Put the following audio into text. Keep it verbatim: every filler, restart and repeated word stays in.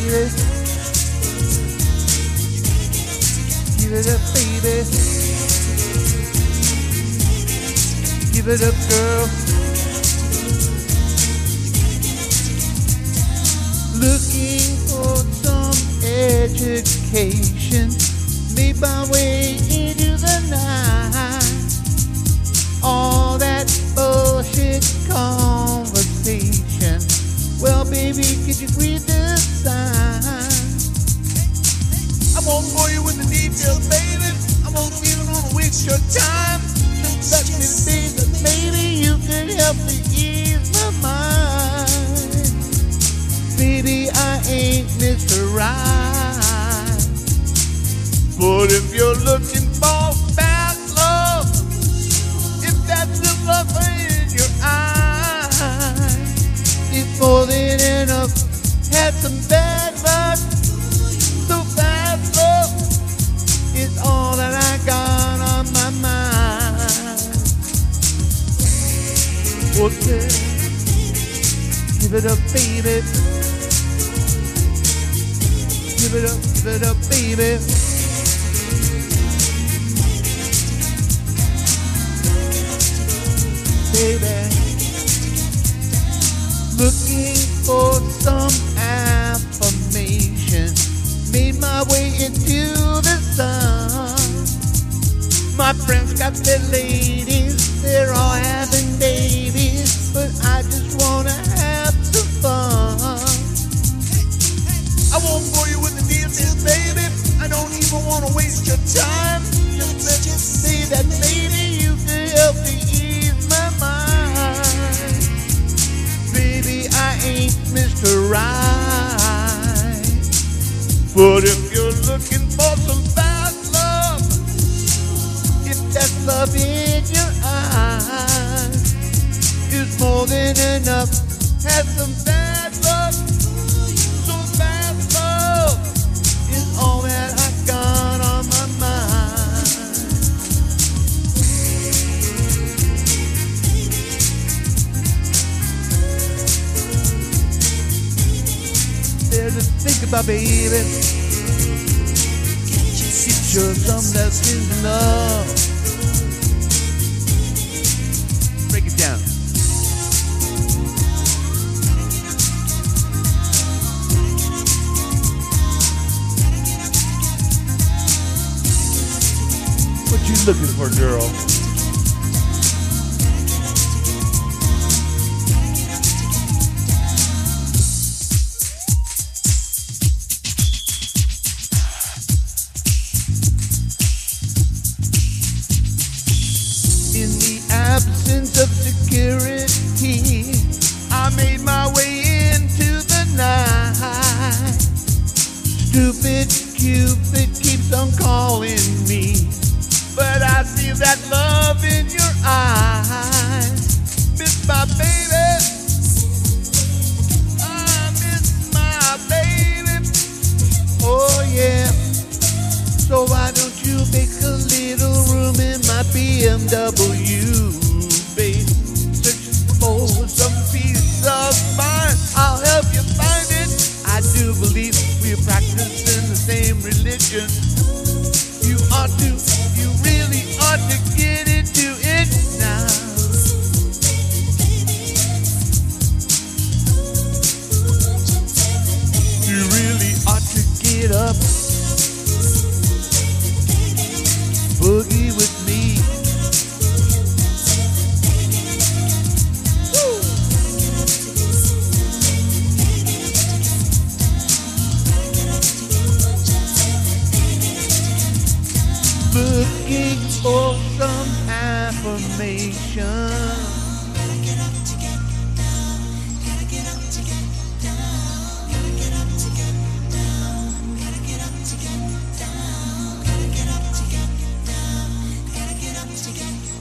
baby. Give it up, baby. Give it up, girl. Looking for some education, made my way into the night. All that bullshit conversation. Well, baby, could you read the signs? I won't bore you with the details, baby. I won't even want to waste your time. Just let me say that maybe you could help me ease my mind. Baby, I ain't Mister Right, but if you're looking for fast love, if that's the love in your eyes, it's more than enough. Had some bad luck, so fast love is all that I got on my mind. Okay, give it up, baby. Give it up, give it up, baby. Baby, looking for some affirmation, made my way into the sun. My friends got their ladies, they're all having babies, but I just wanna have some fun. I won't bore you with the details, baby. I don't even wanna waste your time. Just let me say that maybe you could help me ease my mind. Baby, I ain't Mister Right, but if you're looking for some fast love, if that's love in your eyes, it's more than enough. Have some bad luck. All that I got on my mind. There's a think about, baby. Get you some that's in love. Break it down. What you looking for, girl? In the absence of security, I made my way into the night. Stupid Cupid keeps on calling me, but I see that love in your eyes. Miss my baby, I miss my baby. Oh yeah, so why don't you make a little room in my B M W, babe? Search for some peace of mind, I'll help you find it. I do believe we're practicing the same religion. You ought to, you really ought to get into it now. You really ought to get up, boogie with me. Woo. Looking for some affirmation. Gotta get up to get down.